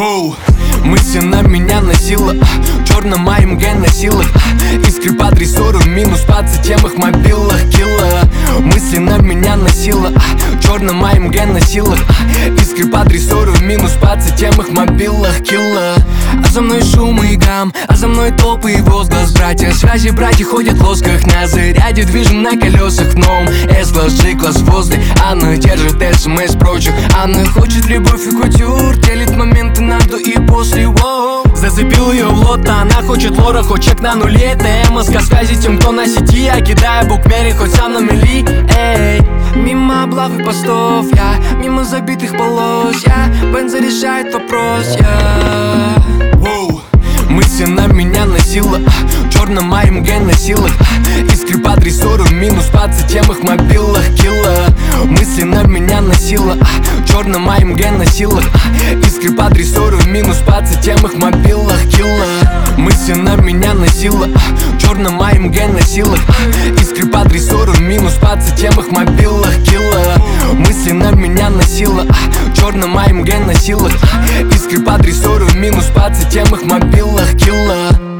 Воу, мысленно меня носила, черным АМГ носила, искры по дрессуру, минус по тем их мобилах килла. Мысленно меня носила, черным АМГ носила, искры по дрессуру, минус по тем их мобилах килла. А за мной шум и гам, а за мной толпы и возглас. Братья, связи, братья ходят в лосках, на заряде движем на колесах. В новом S-класс, G-класс возле. Она держит СМС прочих. Она хочет любовь и кутюр, делит моменты на до и после. Воу. Зацепил ее в лот, она хочет лора, хоть чек на нуле. ТМСК связи тем, кто на сети. Я кидаю букмеры, хоть сам на мели. Эй, мимо облав и постов я, мимо забитых полос я. Бенза решает вопрос, я. Воу. Мысленно меня носила, черным АМГ носила, искры по дрессуру, минус по тем их мобилах килла. Мысленно меня носила, черным АМГ носила, искры по дрессуру, минус по тем их мобилах килла. Мысленно меня носила, черным АМГ носила, искры по дрессуру, минус по тем их мобилах килла. Мысленно меня носила, черным АМГ носила, искры по дрессуру, минус по тем их мобилах килла.